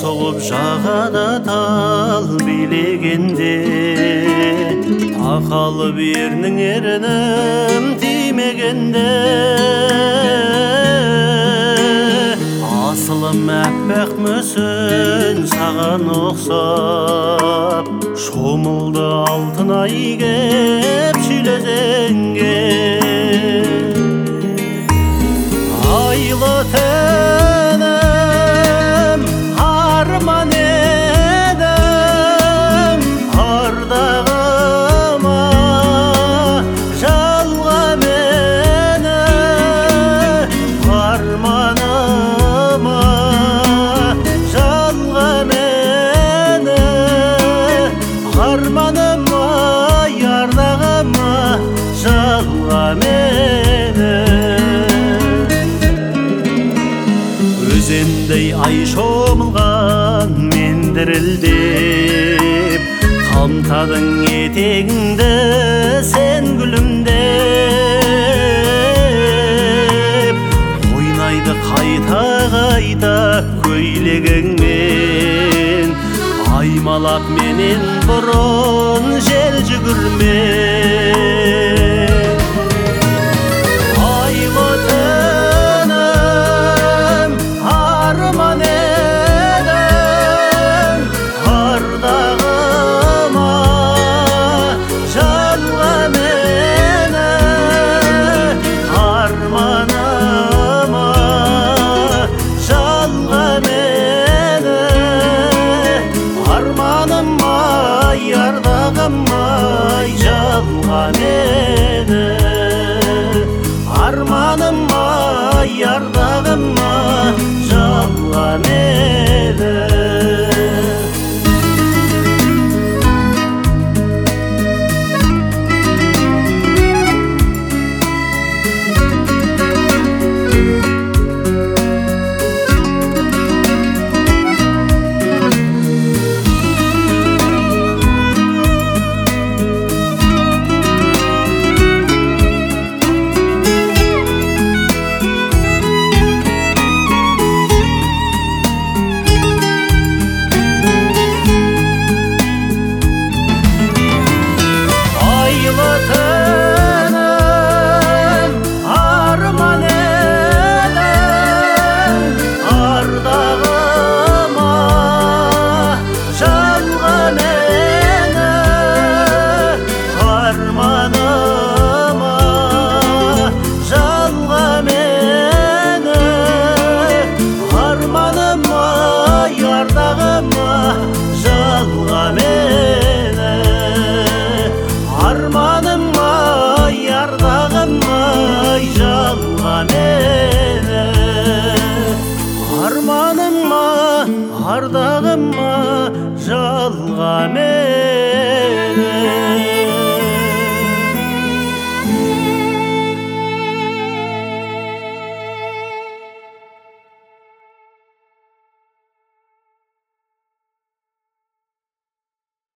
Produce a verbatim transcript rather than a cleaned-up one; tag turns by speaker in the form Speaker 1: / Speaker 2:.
Speaker 1: соғып жағада тал билегенде, тақалып ернің ерінім тимегенде, асылым әппақ мүсін саған ұқсап, шомылды алтын ай кеп шүйлезеңге. Айлы тәнім арман едім, ардағыма жалға мені, арманыма жалға мені, арманыма ардағыма жалға мені. Өзендей ай шомылған мен дірілдеп, қамтадың етегіңді сен күлімдеп, ойнайды қайта-қайта көйлегіңмен, аймалап менен бұрын жел жүгірмен. Айлы тәнім арман едім, ардағыма жалға мені, арманыма жалға мені, арманыма ардағыма жалға мені, арманыма ардағыма жалға мені. Арманыма ардағыма жалға мені.